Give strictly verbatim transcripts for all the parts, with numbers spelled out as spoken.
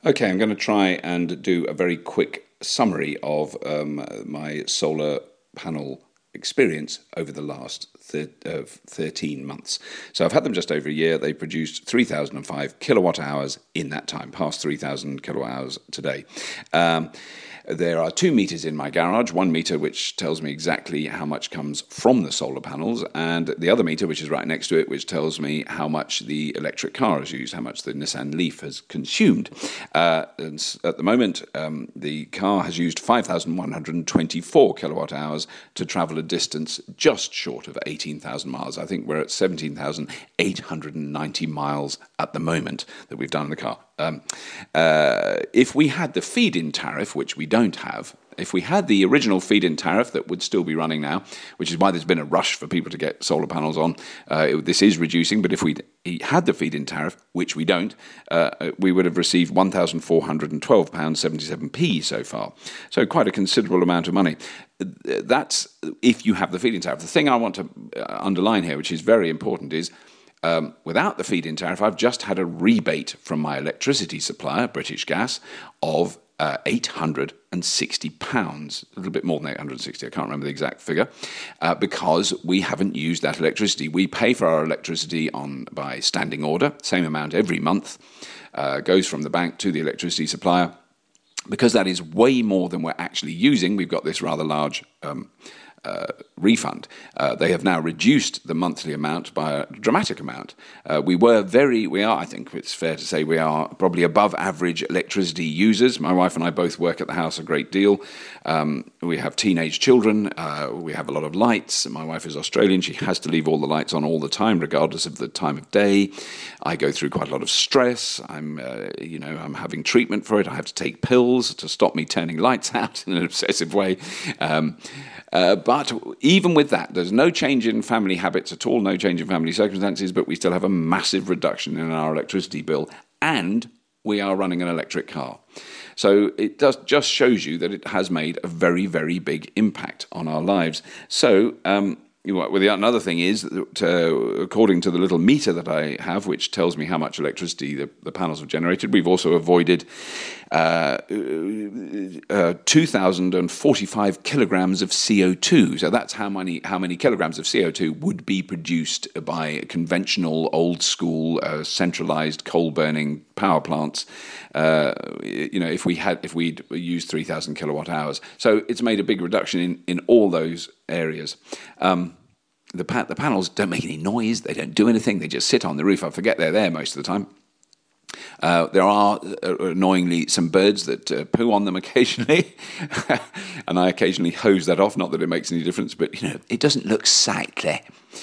Okay, I'm going to try and do a very quick summary of um, my solar panel experience over the last thir- uh, thirteen months. So I've had them just over a year. They produced three thousand five kilowatt hours in that time, past three thousand kilowatt hours today. Um, There are two meters in my garage, one meter which tells me exactly how much comes from the solar panels, and the other meter, which is right next to it, which tells me how much the electric car has used, how much the Nissan Leaf has consumed. Uh, and at the moment, um, the car has used five thousand one hundred twenty-four kilowatt hours to travel a distance just short of eighteen thousand miles. I think we're at seventeen thousand eight hundred ninety miles at the moment that we've done in the car. Um, uh, if we had the feed-in tariff, which we don't have, if we had the original feed-in tariff that would still be running now, which is why there's been a rush for people to get solar panels on, uh, it, this is reducing, but if we had the feed-in tariff, which we don't, uh, we would have received one thousand four hundred twelve pounds seventy-seven so far. So quite a considerable amount of money. That's if you have the feed-in tariff. The thing I want to underline here, which is very important, is Um, without the feed-in tariff, I've just had a rebate from my electricity supplier, British Gas, of uh, eight hundred sixty pounds, a little bit more than eight hundred sixty, I can't remember the exact figure, uh, because we haven't used that electricity. We pay for our electricity on by standing order, same amount every month, uh, goes from the bank to the electricity supplier. Because that is way more than we're actually using, we've got this rather large um Uh, refund. Uh, they have now reduced the monthly amount by a dramatic amount. Uh, we were very, we are, I think it's fair to say, we are probably above average electricity users. My wife and I both work at the house a great deal. Um, we have teenage children. Uh, we have a lot of lights. My wife is Australian. She has to leave all the lights on all the time, regardless of the time of day. I go through quite a lot of stress. I'm, uh, you know, I'm having treatment for it. I have to take pills to stop me turning lights out in an obsessive way. Um, Uh, but even with that, there's no change in family habits at all, no change in family circumstances, but we still have a massive reduction in our electricity bill, and we are running an electric car. So it does just shows you that it has made a very, very big impact on our lives. So um, well, the another thing is that uh, according to the little meter that I have, which tells me how much electricity the, the panels have generated, we've also avoided uh, uh, two thousand forty-five kilograms of C O two. So that's how many how many kilograms of C O two would be produced by conventional, old-school, uh, centralized coal-burning power plants. Uh, you know, if we had if we'd used three thousand kilowatt hours, so it's made a big reduction in in all those areas. Um, the pa- the panels don't make any noise. They don't do anything. They just sit on the roof. I forget they're there most of the time. Uh, there are, uh, annoyingly, some birds that uh, poo on them occasionally, and I occasionally hose that off, not that it makes any difference, but, you know, it doesn't look sightly.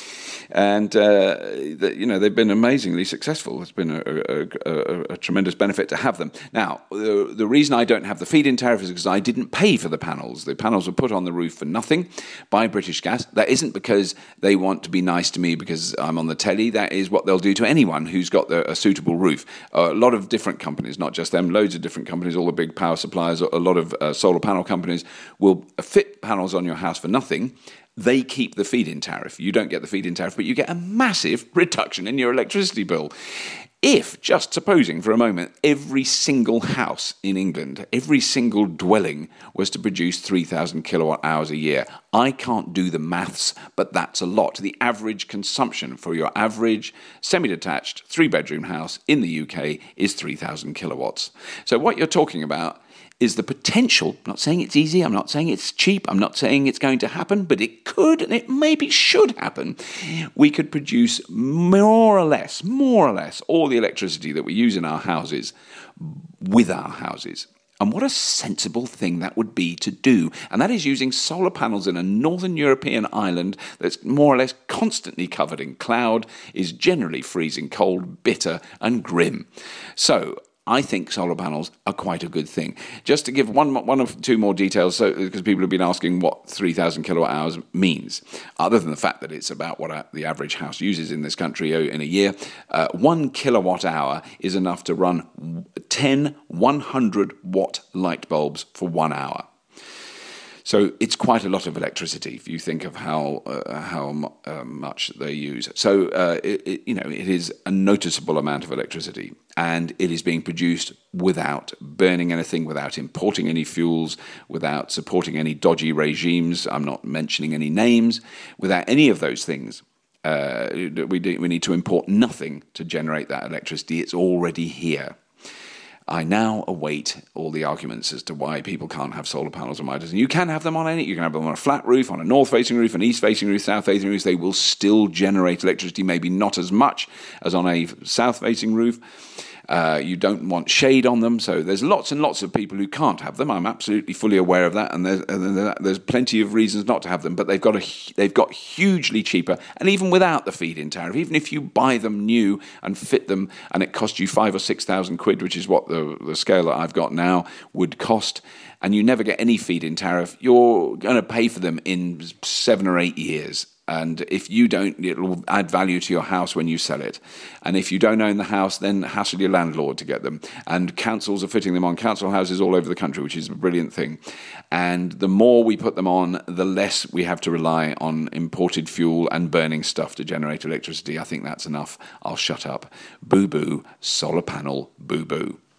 And, uh, the, you know, they've been amazingly successful. It's been a, a, a, a tremendous benefit to have them. Now, the, the reason I don't have the feed-in tariff is because I didn't pay for the panels. The panels were put on the roof for nothing by British Gas. That isn't because they want to be nice to me because I'm on the telly. That is what they'll do to anyone who's got the, a suitable roof. Uh, a lot of different companies, not just them, loads of different companies, all the big power suppliers, a lot of uh, solar panel companies will fit panels on your house for nothing. They keep the feed-in tariff. You don't get the feed-in tariff, but you get a massive reduction in your electricity bill. If, just supposing for a moment, every single house in England, every single dwelling was to produce three thousand kilowatt hours a year, I can't do the maths, but that's a lot. The average consumption for your average semi-detached three-bedroom house in the U K is three thousand kilowatts. So what you're talking about is the potential. I'm not saying it's easy, I'm not saying it's cheap, I'm not saying it's going to happen, but it could and it maybe should happen. We could produce more or less, more or less, all the electricity that we use in our houses with our houses. And what a sensible thing that would be to do. And that is using solar panels in a northern European island that's more or less constantly covered in cloud, is generally freezing cold, bitter and grim. So I think solar panels are quite a good thing. Just to give one, one or two more details, so because people have been asking what three thousand kilowatt hours means, other than the fact that it's about what the average house uses in this country in a year. Uh, one kilowatt hour is enough to run ten one hundred watt light bulbs for one hour. So it's quite a lot of electricity if you think of how uh, how uh, much they use. So uh, it, it, you know it is a noticeable amount of electricity, and it is being produced without burning anything, without importing any fuels, without supporting any dodgy regimes. I'm not mentioning any names. Without any of those things, uh, we do, we need to import nothing to generate that electricity. It's already here. I now await all the arguments as to why people can't have solar panels on my house. And you can have them on any, you can have them on a flat roof, on a north-facing roof, an east-facing roof, south-facing roof. They will still generate electricity, maybe not as much as on a south-facing roof. Uh, you don't want shade on them, so there's lots and lots of people who can't have them. I'm absolutely fully aware of that, and there's, and there's plenty of reasons not to have them. But they've got a, they've got hugely cheaper, and even without the feed-in tariff, even if you buy them new and fit them, and it costs you five or six thousand quid, which is what the the scale that I've got now would cost, and you never get any feed-in tariff, you're going to pay for them in seven or eight years. And if you don't, it'll add value to your house when you sell it. And if you don't own the house, then hassle your landlord to get them. And councils are fitting them on council houses all over the country, which is a brilliant thing. And the more we put them on, the less we have to rely on imported fuel and burning stuff to generate electricity. I think that's enough. I'll shut up. Boo-boo, solar panel, boo-boo.